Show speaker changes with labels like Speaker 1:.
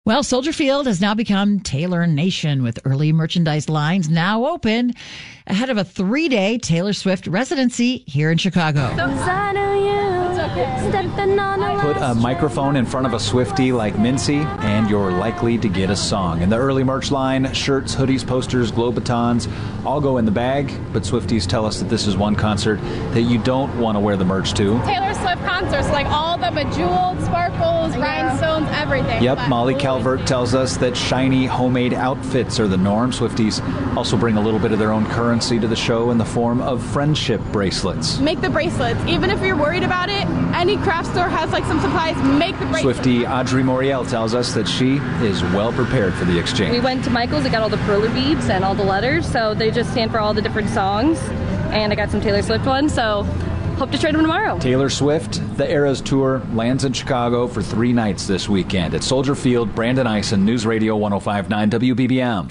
Speaker 1: Well, Soldier Field has now become Taylor Nation, with early merchandise lines now open ahead of a 3-day Taylor Swift residency here in Chicago.
Speaker 2: Put a microphone in front of a Swiftie like Mincy, and you're likely to get a song. In the early merch line, shirts, hoodies, posters, Globetons all go in the bag, but Swifties tell us that this is one concert that you don't want to wear the merch to.
Speaker 3: Taylor Swift concerts, like all the bejeweled sparkles, rhinestones, everything.
Speaker 2: Yep, Molly Calvert tells us that shiny homemade outfits are the norm. Swifties also bring a little bit of their own currency to the show in the form of friendship bracelets.
Speaker 3: Make the bracelets. Even if you're worried about it, any craft store has like some supplies, make the bracelets.
Speaker 2: Swiftie Audrey Moriel tells us that she is well prepared for the exchange.
Speaker 4: We went to Michael's, I got all the perler beads and all the letters, so they just stand for all the different songs, and I got some Taylor Swift ones, so hope to trade them tomorrow.
Speaker 2: Taylor Swift, the Eras Tour, lands in Chicago for 3 nights this weekend at Soldier Field. Brandon Eisen, News Radio 105.9 WBBM.